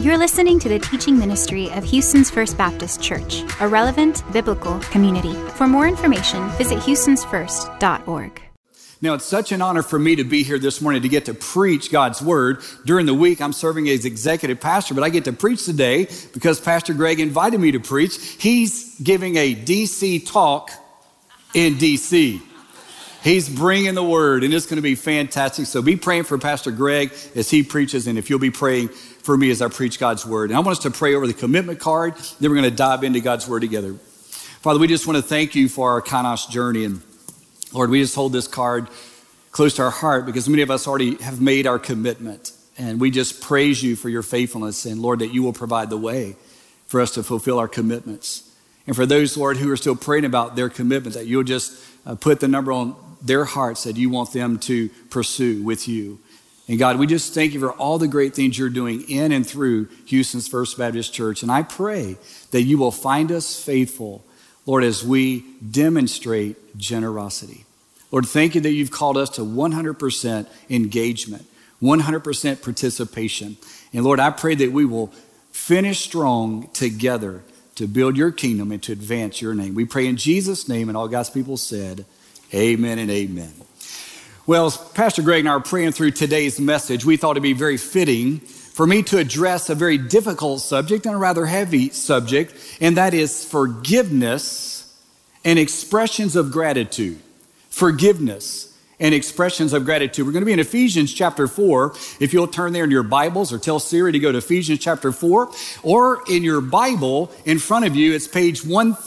You're listening to the teaching ministry of Houston's First Baptist Church, a relevant biblical community. For more information, visit houstonsfirst.org. Now, it's such an honor for me to be here this morning to get to preach God's Word. During the week, I'm serving as executive pastor, but I get to preach today because Pastor Greg invited me to preach. He's giving a DC talk in DC. He's bringing the Word, and it's going to be fantastic. So be praying for Pastor Greg as he preaches, and if you'll be praying for me as I preach God's Word. And I want us to pray over the commitment card, then we're going to dive into God's Word together. Father, we just want to thank you for our Kainos journey, and Lord, we just hold this card close to our heart because many of us already have made our commitment. And we just praise you for your faithfulness. And Lord, that you will provide the way for us to fulfill our commitments. And for those, Lord, who are still praying about their commitment, that you'll just put the number on their hearts that you want them to pursue with you. And God, we just thank you for all the great things you're doing in and through Houston's First Baptist Church. And I pray that you will find us faithful, Lord, as we demonstrate generosity. Lord, thank you that you've called us to 100% engagement, 100% participation. And Lord, I pray that we will finish strong together to build your kingdom and to advance your name. We pray in Jesus' name, and all God's people said, amen and amen. Well, as Pastor Greg and I are praying through today's message, we thought it'd be very fitting for me to address a very difficult subject and a rather heavy subject, and that is forgiveness and expressions of gratitude. Forgiveness and expressions of gratitude. We're going to be in Ephesians chapter 4. If you'll turn there in your Bibles or tell Siri to go to Ephesians chapter 4, or in your Bible in front of you, it's page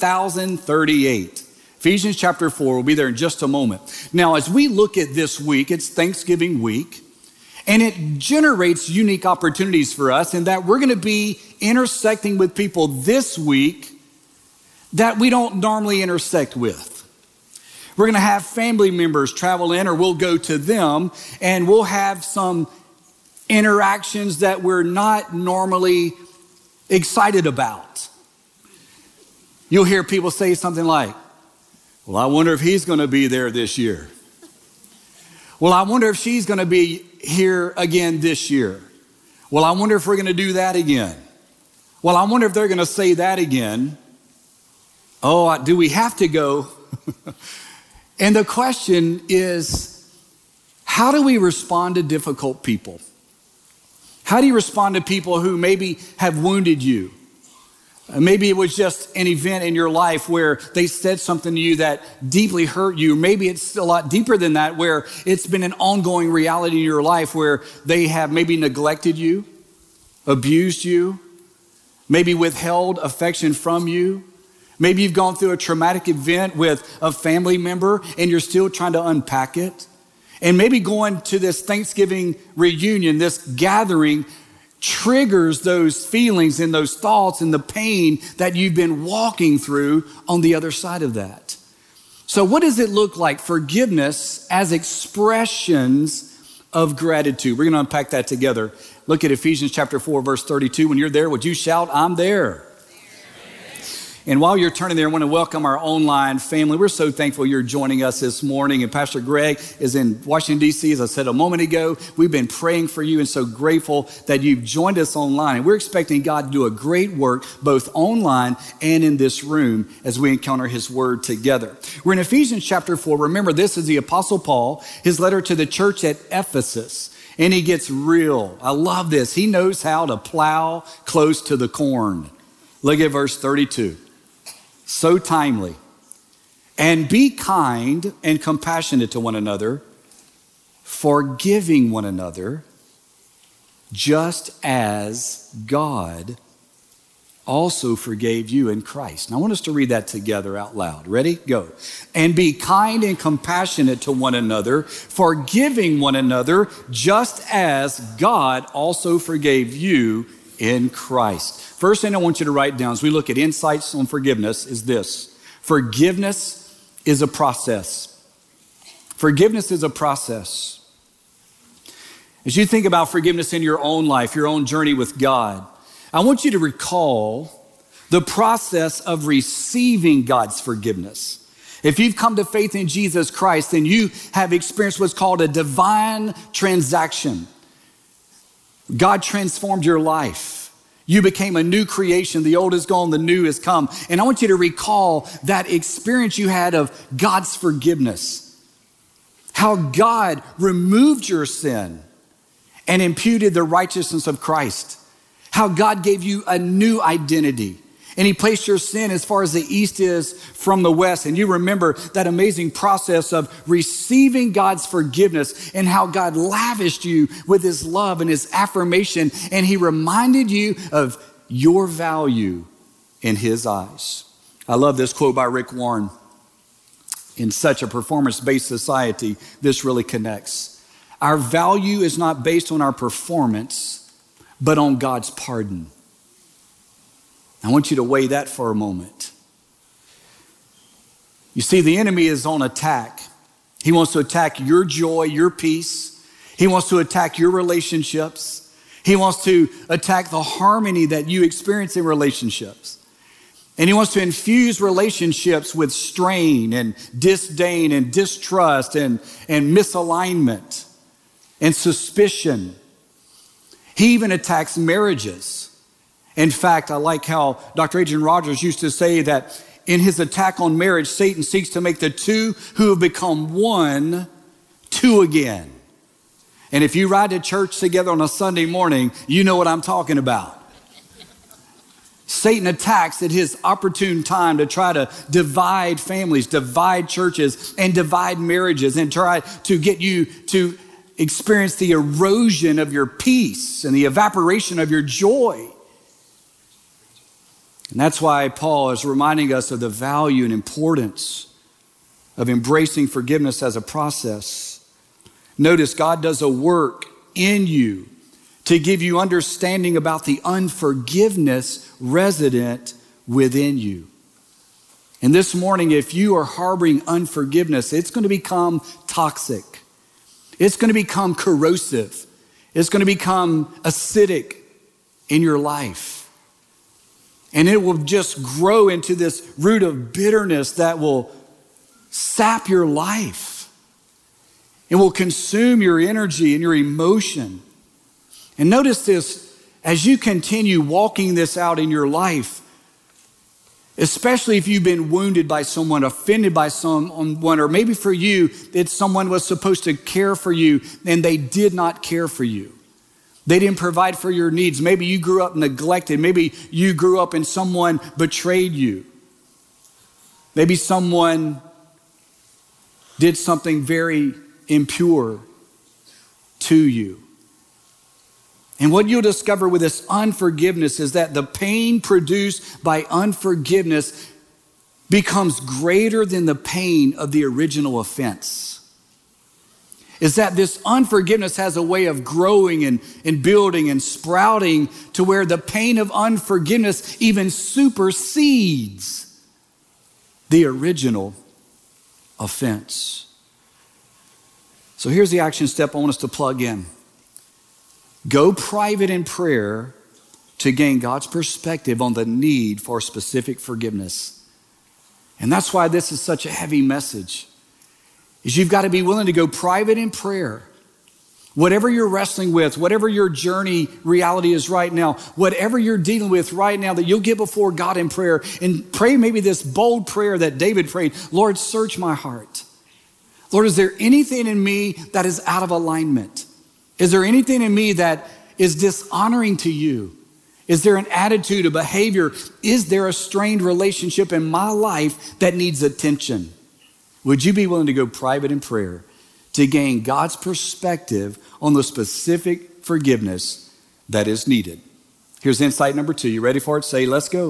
1038. Ephesians chapter 4, we'll be there in just a moment. Now, as we look at this week, it's Thanksgiving week. And it generates unique opportunities for us in that we're going to be intersecting with people this week that we don't normally intersect with. We're going to have family members travel in, or we'll go to them, and we'll have some interactions that we're not normally excited about. You'll hear people say something like, well, I wonder if he's going to be there this year. Well, I wonder if she's going to be here again this year. Well, I wonder if we're going to do that again. Well, I wonder if they're going to say that again. Oh, do we have to go? And the question is, how do we respond to difficult people? How do you respond to people who maybe have wounded you? Maybe it was just an event in your life where they said something to you that deeply hurt you. Maybe it's a lot deeper than that, where it's been an ongoing reality in your life where they have maybe neglected you, abused you, maybe withheld affection from you. Maybe you've gone through a traumatic event with a family member and you're still trying to unpack it. And maybe going to this Thanksgiving reunion, this gathering, triggers those feelings and those thoughts and the pain that you've been walking through on the other side of that. So what does it look like? Forgiveness as expressions of gratitude. We're going to unpack that together. Look at Ephesians chapter 4, verse 32. When you're there, would you shout, I'm there? And while you're turning there, I want to welcome our online family. We're so thankful you're joining us this morning. And Pastor Greg is in Washington, D.C., as I said a moment ago. We've been praying for you and so grateful that you've joined us online. And we're expecting God to do a great work both online and in this room as we encounter his word together. We're in Ephesians chapter 4. Remember, this is the Apostle Paul, his letter to the church at Ephesus. And he gets real. I love this. He knows how to plow close to the corn. Look at verse 32. So timely. And be kind and compassionate to one another, forgiving one another, just as God also forgave you in Christ. Now I want us to read that together out loud. Ready? Go. And be kind and compassionate to one another, forgiving one another, just as God also forgave you in Christ. First thing I want you to write down as we look at insights on forgiveness is this. Forgiveness is a process. Forgiveness is a process. As you think about forgiveness in your own life, your own journey with God, I want you to recall the process of receiving God's forgiveness. If you've come to faith in Jesus Christ, then you have experienced what's called a divine transaction. God transformed your life. You became a new creation. The old is gone, the new has come. And I want you to recall that experience you had of God's forgiveness. How God removed your sin and imputed the righteousness of Christ. How God gave you a new identity. And he placed your sin as far as the east is from the west. And you remember that amazing process of receiving God's forgiveness and how God lavished you with his love and his affirmation. And he reminded you of your value in his eyes. I love this quote by Rick Warren. In such a performance-based society, this really connects. Our value is not based on our performance, but on God's pardon. I want you to weigh that for a moment. You see, the enemy is on attack. He wants to attack your joy, your peace. He wants to attack your relationships. He wants to attack the harmony that you experience in relationships. And he wants to infuse relationships with strain and disdain and distrust and misalignment and suspicion. He even attacks marriages. In fact, I like how Dr. Adrian Rogers used to say that in his attack on marriage, Satan seeks to make the two who have become one, two again. And if you ride to church together on a Sunday morning, you know what I'm talking about. Satan attacks at his opportune time to try to divide families, divide churches, and divide marriages, and try to get you to experience the erosion of your peace and the evaporation of your joy. And that's why Paul is reminding us of the value and importance of embracing forgiveness as a process. Notice God does a work in you to give you understanding about the unforgiveness resident within you. And this morning, if you are harboring unforgiveness, it's going to become toxic. It's going to become corrosive. It's going to become acidic in your life. And it will just grow into this root of bitterness that will sap your life. It will consume your energy and your emotion. And notice this, as you continue walking this out in your life, especially if you've been wounded by someone, offended by someone, or maybe for you, that someone was supposed to care for you and they did not care for you. They didn't provide for your needs. Maybe you grew up neglected. Maybe you grew up and someone betrayed you. Maybe someone did something very impure to you. And what you'll discover with this unforgiveness is that the pain produced by unforgiveness becomes greater than the pain of the original offense. Is that this unforgiveness has a way of growing and building and sprouting to where the pain of unforgiveness even supersedes the original offense. So here's the action step I want us to plug in. Go private in prayer to gain God's perspective on the need for specific forgiveness. And that's why this is such a heavy message. Is you've got to be willing to go private in prayer. Whatever you're wrestling with, whatever your journey reality is right now, whatever you're dealing with right now, that you'll get before God in prayer and pray maybe this bold prayer that David prayed. Lord, search my heart. Lord, is there anything in me that is out of alignment? Is there anything in me that is dishonoring to you? Is there an attitude, a behavior? Is there a strained relationship in my life that needs attention? Would you be willing to go private in prayer to gain God's perspective on the specific forgiveness that is needed? Here's insight number 2. You ready for it? Say, let's go.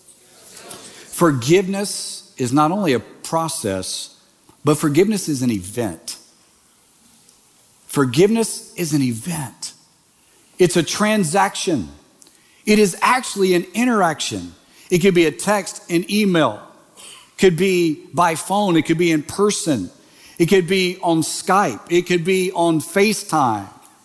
Forgiveness is not only a process, but forgiveness is an event. Forgiveness is an event. It's a transaction. It is actually an interaction. It could be a text, an email. Could be by phone. It could be in person. It could be on Skype. It could be on FaceTime.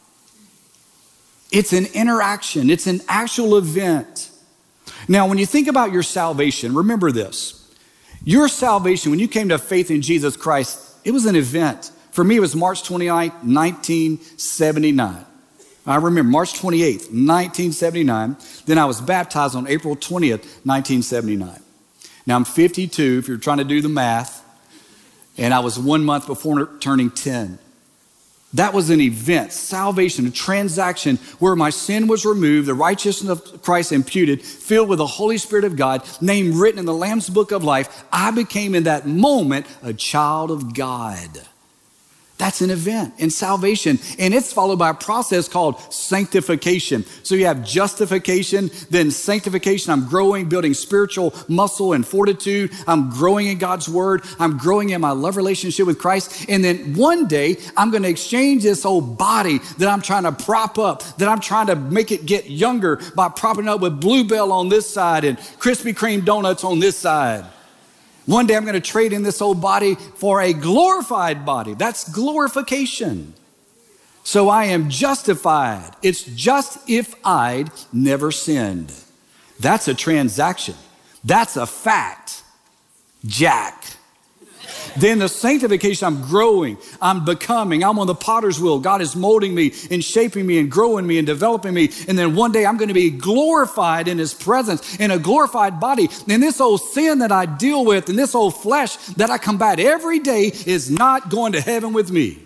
It's an interaction. It's an actual event. Now, when you think about your salvation, remember this. Your salvation, when you came to faith in Jesus Christ, it was an event. For me, it was March 29, 1979. I remember March 28th, 1979. Then I was baptized on April 20th, 1979. Now I'm 52, if you're trying to do the math, and I was 1 month before turning 10. That was an event, salvation, a transaction where my sin was removed, the righteousness of Christ imputed, filled with the Holy Spirit of God, name written in the Lamb's Book of Life. I became in that moment a child of God. That's an event in salvation, and it's followed by a process called sanctification. So you have justification, then sanctification. I'm growing, building spiritual muscle and fortitude. I'm growing in God's word. I'm growing in my love relationship with Christ. And then one day, I'm going to exchange this old body that I'm trying to prop up, that I'm trying to make it get younger by propping up with Bluebell on this side and Krispy Kreme donuts on this side. One day I'm going to trade in this old body for a glorified body. That's glorification. So I am justified. It's just if I'd never sinned. That's a transaction. That's a fact. Jack. Then the sanctification, I'm growing, I'm becoming, I'm on the potter's wheel. God is molding me and shaping me and growing me and developing me. And then one day I'm going to be glorified in his presence in a glorified body. And this old sin that I deal with and this old flesh that I combat every day is not going to heaven with me.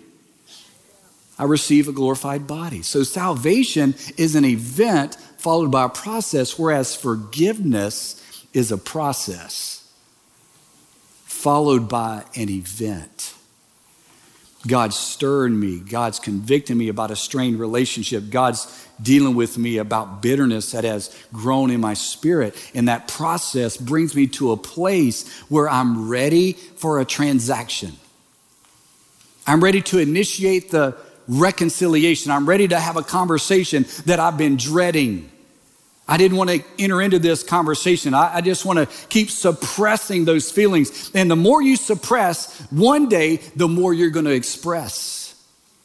I receive a glorified body. So salvation is an event followed by a process, whereas forgiveness is a process followed by an event. God's stirring me. God's convicting me about a strained relationship. God's dealing with me about bitterness that has grown in my spirit. And that process brings me to a place where I'm ready for a transaction. I'm ready to initiate the reconciliation. I'm ready to have a conversation that I've been dreading. I didn't want to enter into this conversation. I just want to keep suppressing those feelings. And the more you suppress, one day, the more you're going to express.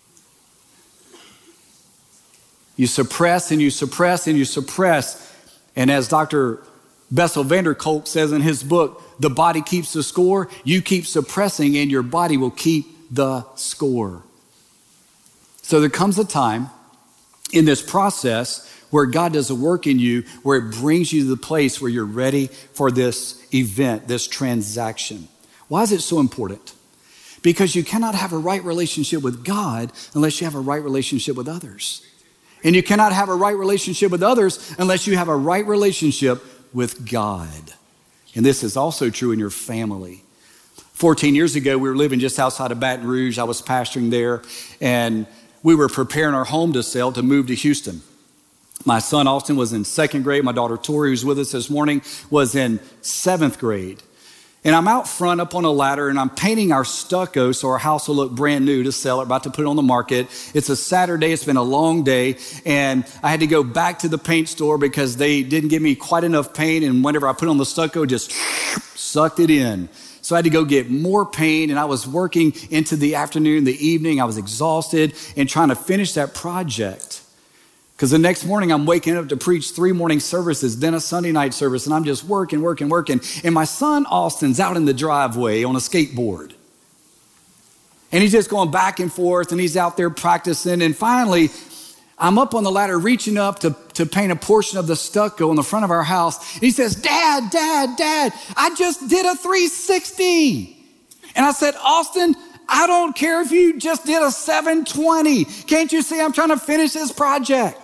You suppress and you suppress and you suppress. And as Dr. Bessel van der Kolk says in his book, The Body Keeps the Score, you keep suppressing and your body will keep the score. So there comes a time in this process where God does a work in you, where it brings you to the place where you're ready for this event, this transaction. Why is it so important? Because you cannot have a right relationship with God unless you have a right relationship with others. And you cannot have a right relationship with others unless you have a right relationship with God. And this is also true in your family. 14 years ago, we were living just outside of Baton Rouge. I was pastoring there, and we were preparing our home to sell to move to Houston. My son, Austin, was in 2nd grade. My daughter, Tori, who's with us this morning, was in 7th grade. And I'm out front up on a ladder, and I'm painting our stucco so our house will look brand new to sell it, about to put it on the market. It's a Saturday. It's been a long day, and I had to go back to the paint store because they didn't give me quite enough paint, and whenever I put on the stucco, it just sucked it in. So I had to go get more paint, and I was working into the afternoon, the evening. I was exhausted and trying to finish that project. Because the next morning I'm waking up to preach 3 morning services, then a Sunday night service, and I'm just working. And my son Austin's out in the driveway on a skateboard. And he's just going back and forth, and he's out there practicing. And finally, I'm up on the ladder reaching up to paint a portion of the stucco on the front of our house. And he says, Dad, I just did a 360. And I said, Austin, I don't care if you just did a 720. Can't you see I'm trying to finish this project?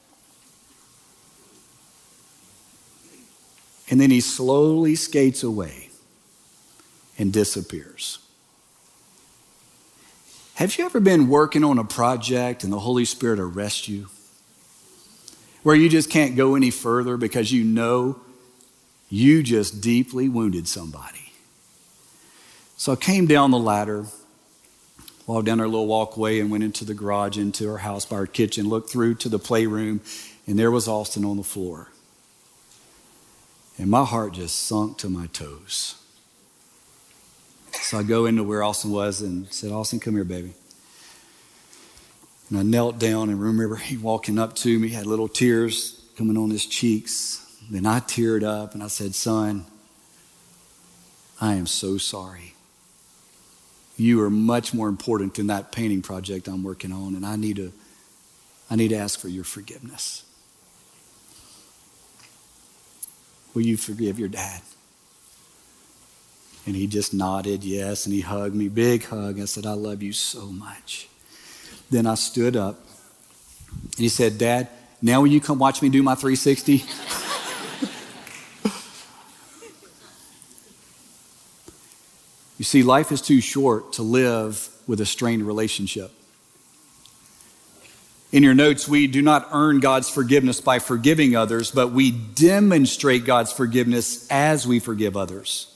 And then he slowly skates away and disappears. Have you ever been working on a project and the Holy Spirit arrests you? Where you just can't go any further because you know you just deeply wounded somebody. So I came down the ladder, walked down our little walkway and went into the garage, into our house by our kitchen, looked through to the playroom, and there was Austin on the floor. And my heart just sunk to my toes. So I go into where Austin was and said, Austin, come here, baby. And I knelt down and remember he walking up to me, had little tears coming on his cheeks. Then I teared up and I said, son, I am so sorry. You are much more important than that painting project I'm working on, and I need to I need to ask for your forgiveness. Will you forgive your dad? And he just nodded yes, and he hugged me, big hug. I said, I love you so much. Then I stood up, and he said, Dad, now will you come watch me do my 360? You see, life is too short to live with a strained relationship. In your notes, we do not earn God's forgiveness by forgiving others, but we demonstrate God's forgiveness as we forgive others.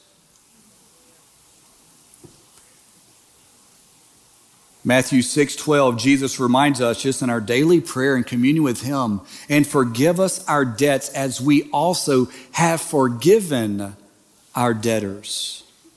Matthew 6:12, Jesus reminds us just in our daily prayer and communion with Him, and forgive us our debts as we also have forgiven our debtors.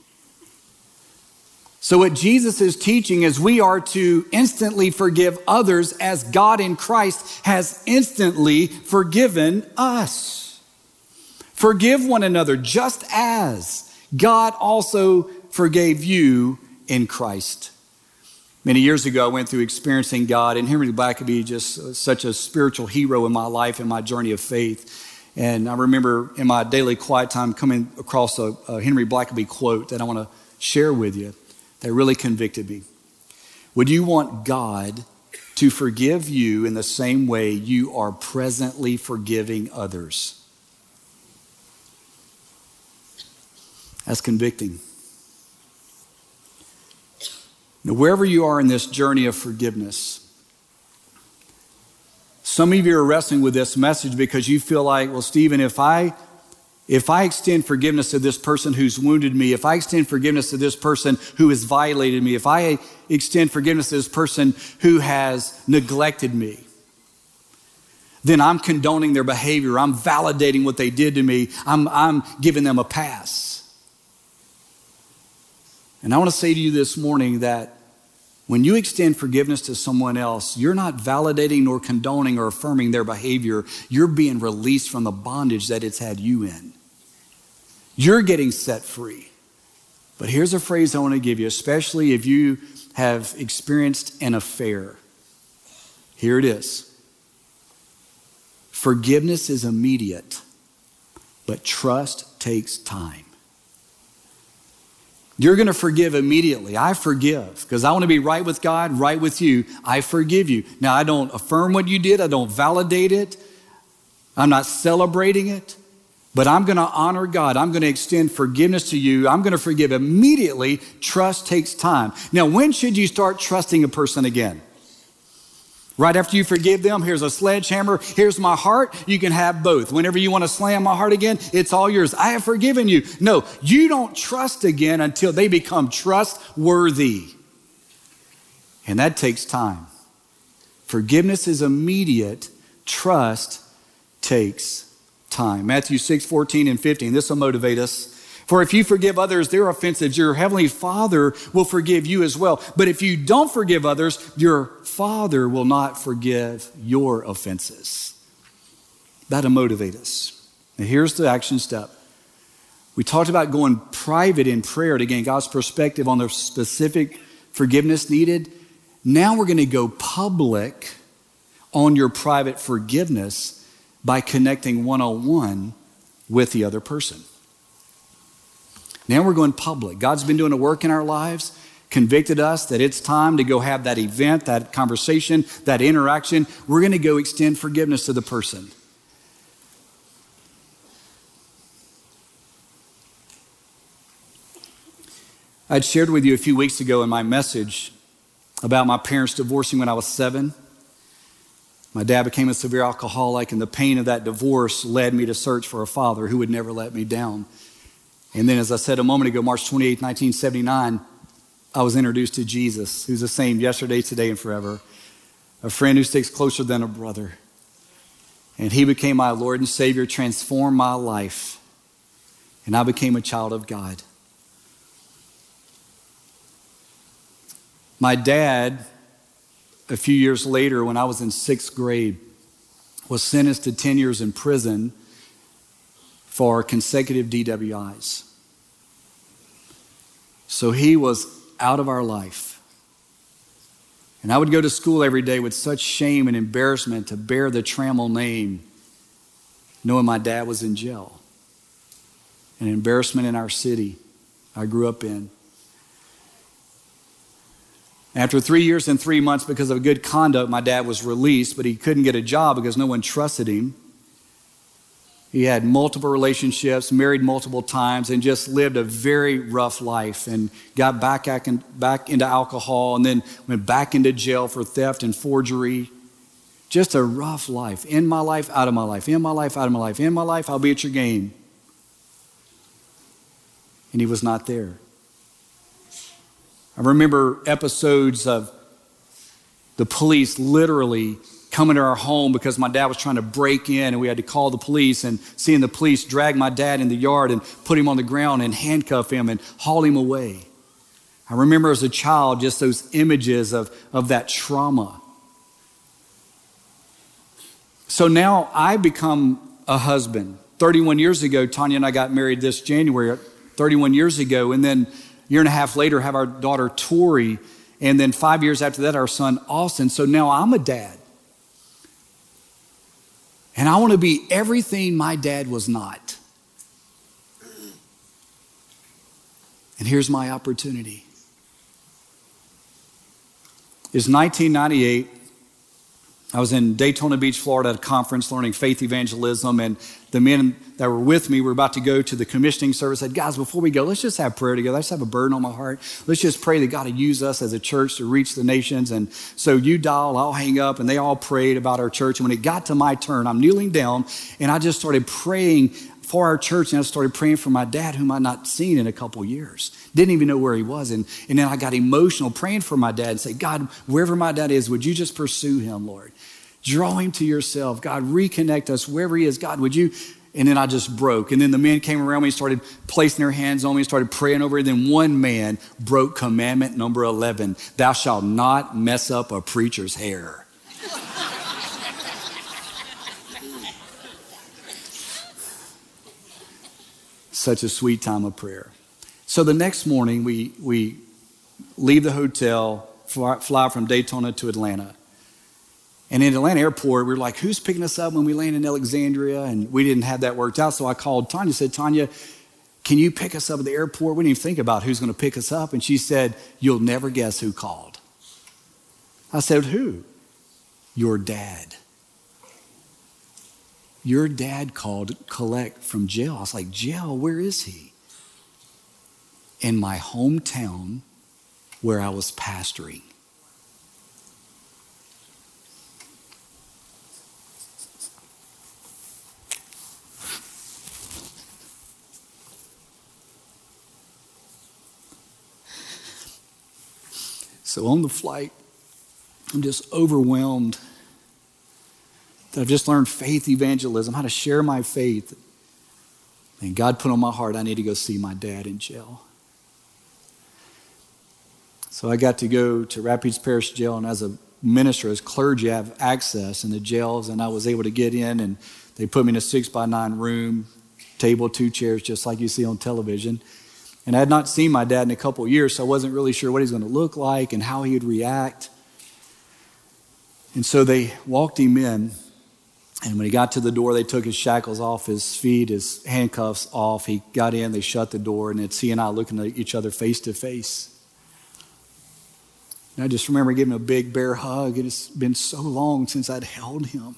So what Jesus is teaching is we are to instantly forgive others as God in Christ has instantly forgiven us. Forgive one another just as God also forgave you in Christ. Many years ago, I went through experiencing God, and Henry Blackaby, just such a spiritual hero in my life and my journey of faith. And I remember in my daily quiet time coming across a Henry Blackaby quote that I want to share with you that really convicted me. Would you want God to forgive you in the same way you are presently forgiving others? That's convicting. Now, wherever you are in this journey of forgiveness, some of you are wrestling with this message because you feel like, well, Stephen, if I extend forgiveness to this person who's wounded me, if I extend forgiveness to this person who has violated me, if I extend forgiveness to this person who has neglected me, then I'm condoning their behavior. I'm validating what they did to me. I'm giving them a pass. And I want to say to you this morning that when you extend forgiveness to someone else, you're not validating nor condoning or affirming their behavior. You're being released from the bondage that it's had you in. You're getting set free. But here's a phrase I want to give you, especially if you have experienced an affair. Here it is. Forgiveness is immediate, but trust takes time. You're going to forgive immediately. I forgive because I want to be right with God, right with you. I forgive you. Now, I don't affirm what you did. I don't validate it. I'm not celebrating it. But I'm going to honor God. I'm going to extend forgiveness to you. I'm going to forgive immediately. Trust takes time. Now, when should you start trusting a person again? Right after you forgive them, here's a sledgehammer, here's my heart, you can have both. Whenever you want to slam my heart again, it's all yours. I have forgiven you. No, you don't trust again until they become trustworthy. And that takes time. Forgiveness is immediate. Trust takes time. Matthew 6:14 and 15. This will motivate us. For if you forgive others their offenses, your heavenly Father will forgive you as well. But if you don't forgive others, your Father will not forgive your offenses. That'll motivate us. Now here's the action step. We talked about going private in prayer to gain God's perspective on the specific forgiveness needed. Now we're going to go public on your private forgiveness by connecting one-on-one with the other person. Now we're going public. God's been doing a work in our lives, convicted us that it's time to go have that event, that conversation, that interaction. We're going to go extend forgiveness to the person. I'd shared with you a few weeks ago in my message about my parents divorcing when I was 7. My dad became a severe alcoholic, and the pain of that divorce led me to search for a father who would never let me down. And then, as I said a moment ago, March 28, 1979, I was introduced to Jesus, who's the same yesterday, today, and forever. A friend who sticks closer than a brother. And he became my Lord and Savior, transformed my life. And I became a child of God. My dad, a few years later, when I was in 6th grade, was sentenced to 10 years in prison for consecutive DWIs. So he was out of our life. And I would go to school every day with such shame and embarrassment to bear the Trammell name, knowing my dad was in jail. An embarrassment in our city I grew up in. After 3 years and 3 months, because of good conduct, my dad was released, but he couldn't get a job because no one trusted him. He had multiple relationships, married multiple times, and just lived a very rough life and got back into alcohol and then went back into jail for theft and forgery. Just a rough life. In my life, out of my life. In my life, out of my life. In my life, I'll be at your game. And he was not there. I remember episodes of the police literally coming to our home because my dad was trying to break in and we had to call the police, and seeing the police drag my dad in the yard and put him on the ground and handcuff him and haul him away. I remember as a child just those images of that trauma. So now I become a husband. 31 years ago, Tanya and I got married this January, 31 years ago, and then a year and a half later have our daughter Tori, and then 5 years after that our son Austin. So now I'm a dad. And I want to be everything my dad was not. And here's my opportunity. It's 1998. I was in Daytona Beach, Florida at a conference learning faith evangelism, and the men that were with me were about to go to the commissioning service. I said, guys, before we go, let's just have prayer together. I just have a burden on my heart. Let's just pray that God will use us as a church to reach the nations. And so you dial, I'll hang up, and they all prayed about our church. And when it got to my turn, I'm kneeling down, and I just started praying for our church, and I started praying for my dad, whom I'd not seen in a couple years. Didn't even know where he was. And then I got emotional praying for my dad and say, God, wherever my dad is, would you just pursue him, Lord? Draw him to yourself. God, reconnect us wherever he is. God, would you? And then I just broke. And then the men came around me and started placing their hands on me and started praying over it. Then one man broke commandment number 11. Thou shalt not mess up a preacher's hair. Such a sweet time of prayer. So the next morning, we leave the hotel, fly from Daytona to Atlanta. And in Atlanta airport, we were like, who's picking us up when we land in Alexandria? And we didn't have that worked out. So I called Tanya, said, Tanya, can you pick us up at the airport? We didn't even think about who's going to pick us up. And she said, you'll never guess who called. I said, who? Your dad. Your dad called to collect from jail. I was like, jail, where is he? In my hometown where I was pastoring. So on the flight, I'm just overwhelmed that I've just learned faith evangelism, how to share my faith. And God put on my heart, I need to go see my dad in jail. So I got to go to Rapides Parish Jail, and as a minister, as clergy, I have access in the jails, and I was able to get in, and they put me in a 6x9 room, table, 2 chairs, just like you see on television. And I had not seen my dad in a couple of years, so I wasn't really sure what he was going to look like and how he would react. And so they walked him in, and when he got to the door, they took his shackles off his feet, his handcuffs off. He got in, they shut the door, and it's he and I looking at each other face to face. And I just remember giving him a big bear hug, and it's been so long since I'd held him.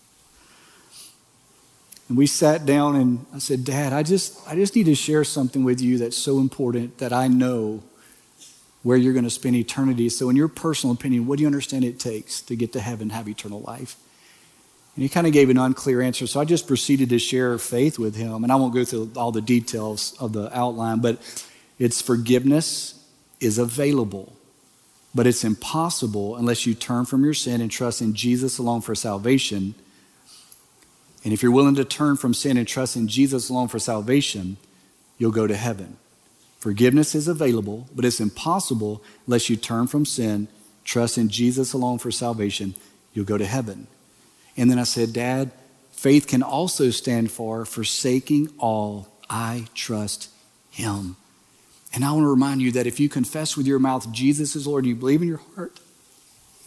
And we sat down, and I said, Dad, I just need to share something with you that's so important that I know where you're going to spend eternity. So in your personal opinion, what do you understand it takes to get to heaven and have eternal life? And he kind of gave an unclear answer. So I just proceeded to share faith with him. And I won't go through all the details of the outline, but it's forgiveness is available. But it's impossible unless you turn from your sin and trust in Jesus alone for salvation. And if you're willing to turn from sin and trust in Jesus alone for salvation, you'll go to heaven. Forgiveness is available, but it's impossible unless you turn from sin, trust in Jesus alone for salvation, you'll go to heaven. And then I said, Dad, faith can also stand for forsaking all, I trust him. And I want to remind you that if you confess with your mouth Jesus is Lord, you believe in your heart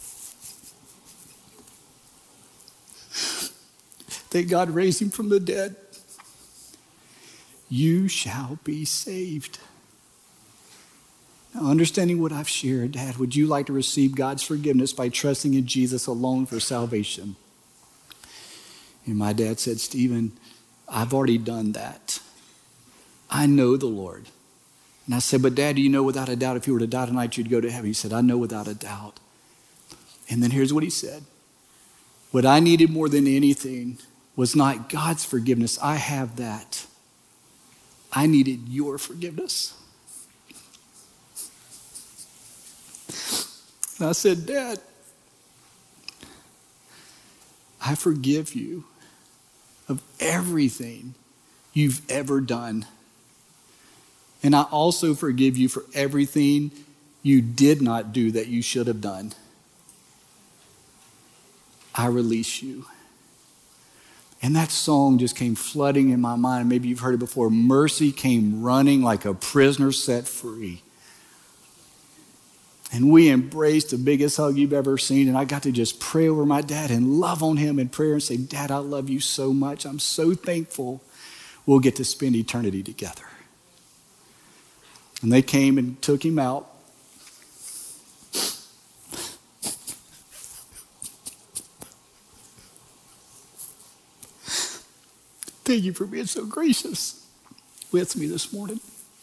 that God raised him from the dead. You shall be saved. Now, understanding what I've shared, Dad, would you like to receive God's forgiveness by trusting in Jesus alone for salvation? And my dad said, Stephen, I've already done that. I know the Lord. And I said, but Dad, do you know without a doubt if you were to die tonight, you'd go to heaven? He said, I know without a doubt. And then here's what he said. What I needed more than anything was not God's forgiveness. I have that. I needed your forgiveness. And I said, Dad, I forgive you of everything you've ever done. And I also forgive you for everything you did not do that you should have done. I release you. And that song just came flooding in my mind. Maybe you've heard it before. Mercy came running like a prisoner set free. And we embraced the biggest hug you've ever seen. And I got to just pray over my dad and love on him in prayer and say, Dad, I love you so much. I'm so thankful we'll get to spend eternity together. And they came and took him out. Thank you for being so gracious with me this morning.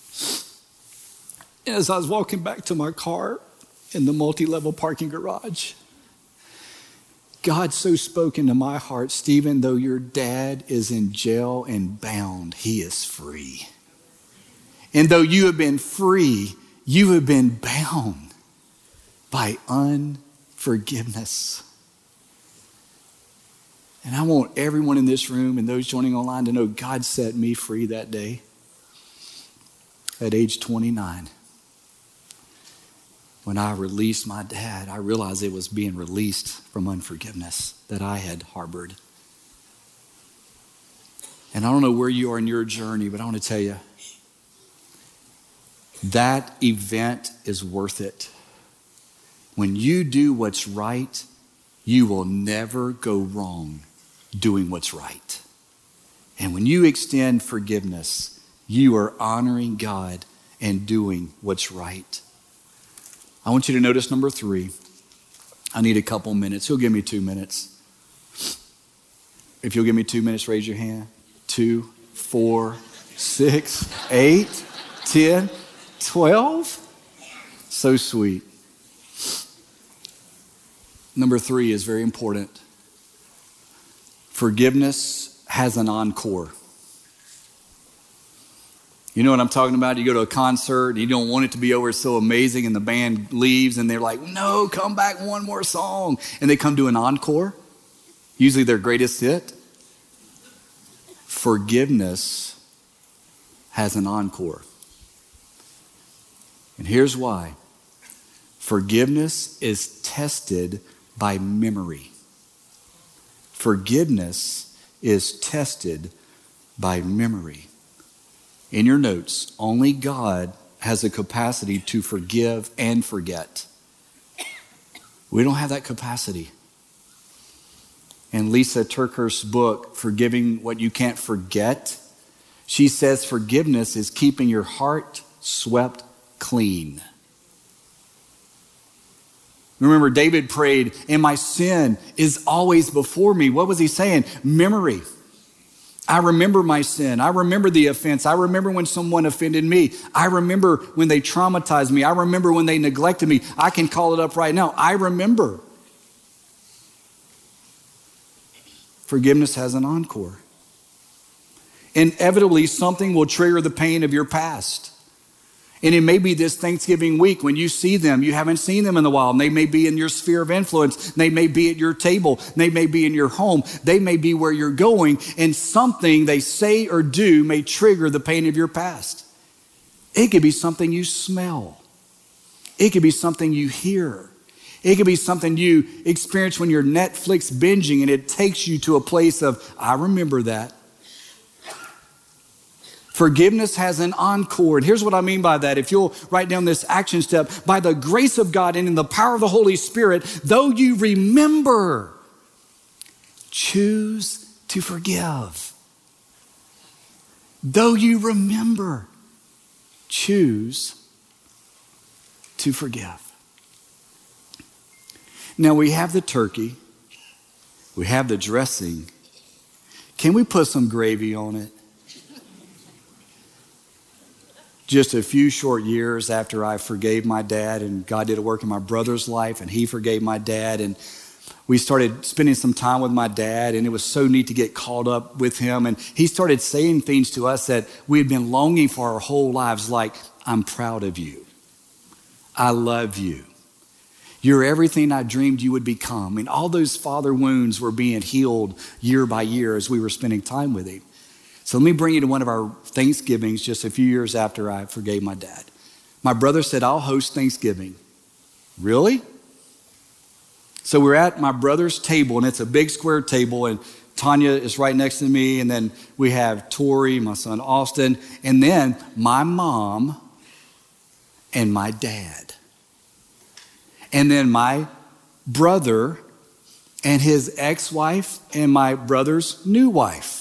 As I was walking back to my car in the multi-level parking garage, God so spoke into my heart, Stephen, though your dad is in jail and bound, he is free. And though you have been free, you have been bound by unforgiveness. And I want everyone in this room and those joining online to know God set me free that day at age 29. When I released my dad, I realized it was being released from unforgiveness that I had harbored. And I don't know where you are in your journey, but I want to tell you, that event is worth it. When you do what's right, you will never go wrong doing what's right. And when you extend forgiveness, you are honoring God and doing what's right. I want you to notice number 3. I need a couple minutes. Who'll give me 2 minutes? If you'll give me 2 minutes, raise your hand. 2, 4, 6, 8, 10, 12. So sweet. Number 3 is very important. Forgiveness has an encore. You know what I'm talking about? You go to a concert and you don't want it to be over, it's so amazing, and the band leaves and they're like, no, come back, one more song. And they come to an encore, usually their greatest hit. Forgiveness has an encore. And here's why. Forgiveness is tested by memory. Forgiveness is tested by memory. In your notes, only God has the capacity to forgive and forget. We don't have that capacity. In Lisa TerKeurst's book, Forgiving What You Can't Forget, she says forgiveness is keeping your heart swept clean. Remember, David prayed, and my sin is always before me. What was he saying? Memory. I remember my sin. I remember the offense. I remember when someone offended me. I remember when they traumatized me. I remember when they neglected me. I can call it up right now. I remember. Forgiveness has an encore. Inevitably, something will trigger the pain of your past. And it may be this Thanksgiving week when you see them, you haven't seen them in a while. And they may be in your sphere of influence. They may be at your table. They may be in your home. They may be where you're going. And something they say or do may trigger the pain of your past. It could be something you smell. It could be something you hear. It could be something you experience when you're Netflix binging and it takes you to a place of, I remember that. Forgiveness has an encore. And here's what I mean by that. If you'll write down this action step, by the grace of God and in the power of the Holy Spirit, though you remember, choose to forgive. Though you remember, choose to forgive. Now we have the turkey. We have the dressing. Can we put some gravy on it? Just a few short years after I forgave my dad, and God did a work in my brother's life, and he forgave my dad, and we started spending some time with my dad, and it was so neat to get caught up with him. And he started saying things to us that we had been longing for our whole lives, like, I'm proud of you. I love you. You're everything I dreamed you would become. I mean, all those father wounds were being healed year by year as we were spending time with him. So let me bring you to one of our Thanksgivings just a few years after I forgave my dad. My brother said, I'll host Thanksgiving. Really? So we're at my brother's table, and it's a big square table, and Tanya is right next to me, and then we have Tori, my son Austin, and then my mom and my dad. And then my brother and his ex-wife and my brother's new wife.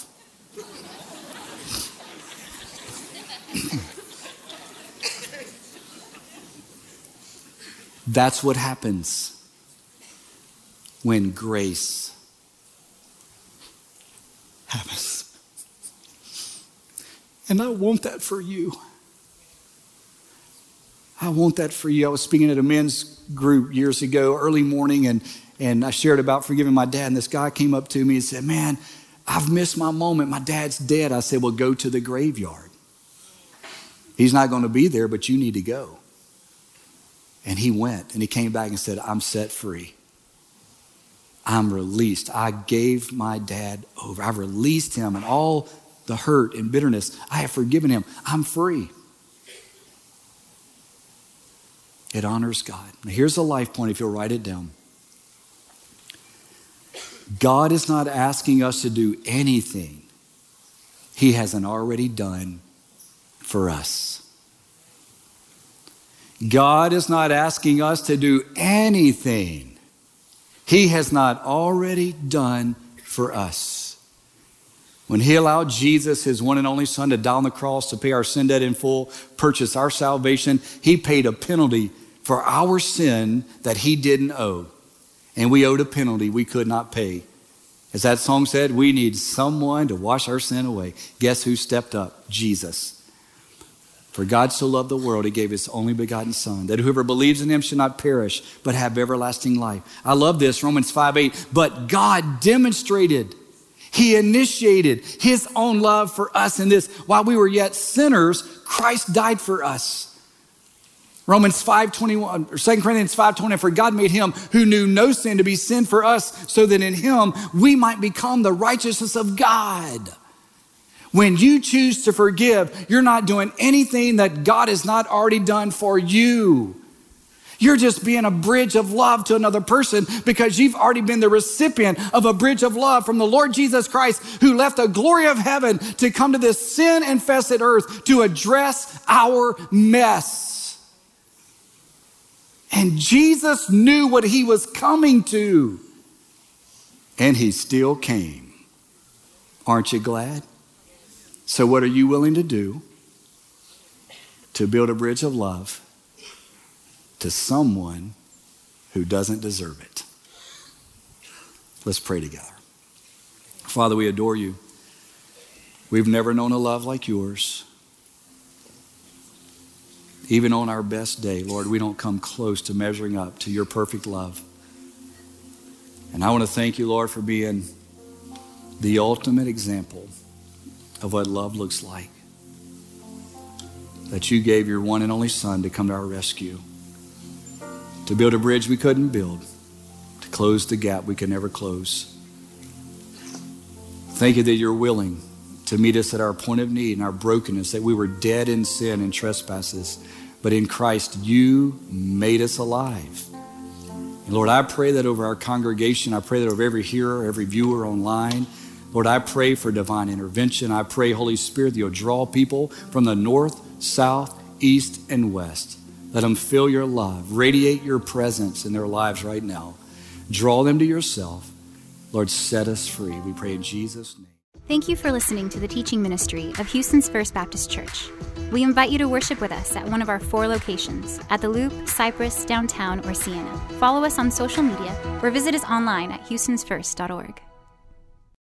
That's what happens when grace happens. And I want that for you. I want that for you. I was speaking at a men's group years ago, early morning, and I shared about forgiving my dad. And this guy came up to me and said, man, I've missed my moment. My dad's dead. I said, well, go to the graveyard. He's not going to be there, but you need to go. And he went, and he came back and said, I'm set free. I'm released. I gave my dad over. I released him and all the hurt and bitterness. I have forgiven him. I'm free. It honors God. Now here's a life point if you'll write it down. God is not asking us to do anything He hasn't already done for us. God is not asking us to do anything He has not already done for us. When He allowed Jesus, His one and only Son, to die on the cross to pay our sin debt in full, purchase our salvation, He paid a penalty for our sin that He didn't owe. And we owed a penalty we could not pay. As that song said, we need someone to wash our sin away. Guess who stepped up? Jesus. For God so loved the world, He gave His only begotten Son, that whoever believes in Him should not perish, but have everlasting life. I love this, Romans 5:8. But God demonstrated, He initiated His own love for us in this. While we were yet sinners, Christ died for us. Romans 5:21, or 2 Corinthians 5:20, for God made Him who knew no sin to be sin for us, so that in Him we might become the righteousness of God. When you choose to forgive, you're not doing anything that God has not already done for you. You're just being a bridge of love to another person because you've already been the recipient of a bridge of love from the Lord Jesus Christ, who left the glory of heaven to come to this sin-infested earth to address our mess. And Jesus knew what He was coming to, and He still came. Aren't you glad? So what are you willing to do to build a bridge of love to someone who doesn't deserve it? Let's pray together. Father, we adore You. We've never known a love like Yours. Even on our best day, Lord, we don't come close to measuring up to Your perfect love. And I want to thank You, Lord, for being the ultimate example of what love looks like. That You gave Your one and only Son to come to our rescue, to build a bridge we couldn't build, to close the gap we could never close. Thank You that You're willing to meet us at our point of need and our brokenness, that we were dead in sin and trespasses, but in Christ You made us alive. And Lord, I pray that over our congregation, I pray that over every hearer, every viewer online, Lord, I pray for divine intervention. I pray, Holy Spirit, that You'll draw people from the north, south, east, and west. Let them feel Your love. Radiate Your presence in their lives right now. Draw them to Yourself. Lord, set us free. We pray in Jesus' name. Thank you for listening to the teaching ministry of Houston's First Baptist Church. We invite you to worship with us at one of our 4 locations, at the Loop, Cypress, Downtown, or Sienna. Follow us on social media or visit us online at houstonsfirst.org.